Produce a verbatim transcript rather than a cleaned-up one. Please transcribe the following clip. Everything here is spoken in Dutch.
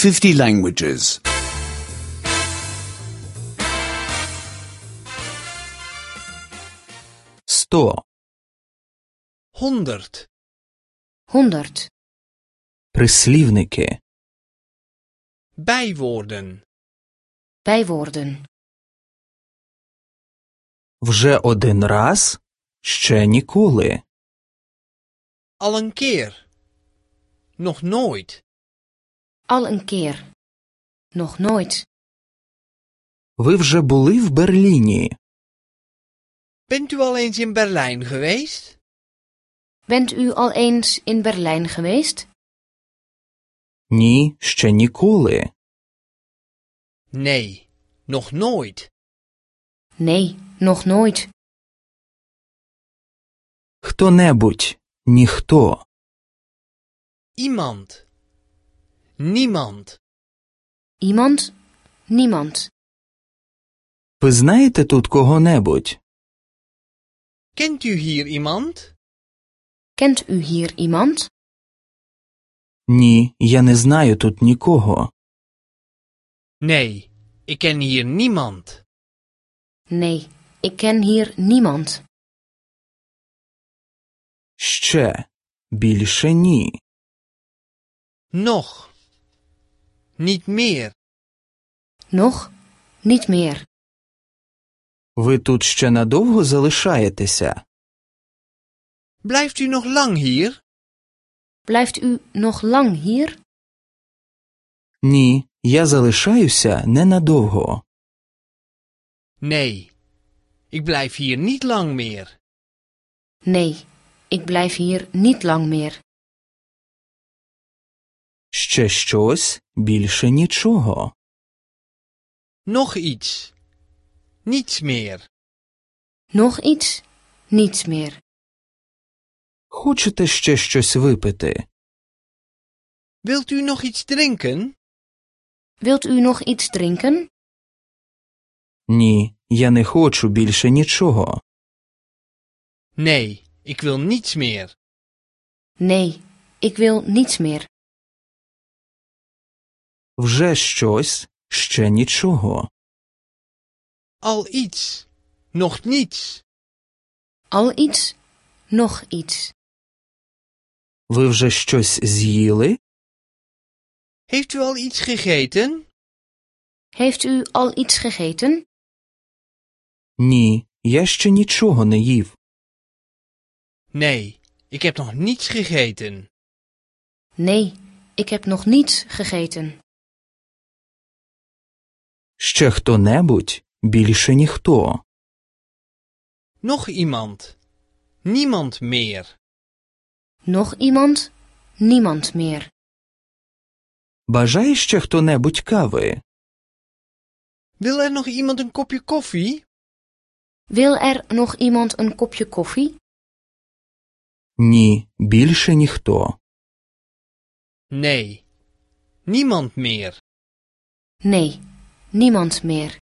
fifty languages. Сто. Honderd. honderd. Прислівники. Bijwoorden. Bijwoorden. Вже один раз, ще ніколи. Al een keer. Nog nooit. Al een keer. Nog nooit. Ви вже були в Берліні? Bent u al eens in Berlijn geweest? Bent u al eens in Berlijn geweest? Ні, ще ніколи. Nee, nog nooit. Nee, nog nooit. Хто-небудь, ніхто. Iemand. Niemand. Iemand? Niemand. Ви знаєте тут кого-небудь? Kent u hier iemand? Kent u hier iemand? Ні, я не знаю тут нікого. Nee, ik ken hier niemand. Nee, ik ken hier niemand. Ще. Більше ні. Nog. Niet meer. Nog? Niet meer. Ви тут ще надовго залишаєтеся? Blijft u nog lang hier? Blijft u nog lang hier? Ні, я залишаюся ненадовго. Nee, ik blijf hier niet lang meer. Nee, ik blijf hier niet lang meer. Ще щось, більше нічого. Nog iets. Niets meer. Nog iets? Niets meer. Хочете ще щось випити? Wilt u nog iets drinken? Wilt u nog iets drinken? Ні, я не хочу більше нічого. Nee, ik wil niets meer. Nee, ik wil niets meer. Вже щось, ще нічого. Al iets. Nog niets. Al iets? Nog iets. Ви вже щось з'їли? Heeft u al iets gegeten? Heeft u al iets gegeten? Ні, я ще нічого не їв. Nee, ik heb nog niets gegeten. Nee, ik heb nog niets gegeten. Ще хто-небудь, більше ніхто. Nog iemand. Niemand meer. Nog iemand? Niemand meer. Бажає ще хто-небудь кави? Wil er nog iemand een kopje koffie? Wil er nog iemand een kopje koffie? Ні, більше ніхто. Nee. Niemand meer. Nee, niemand meer.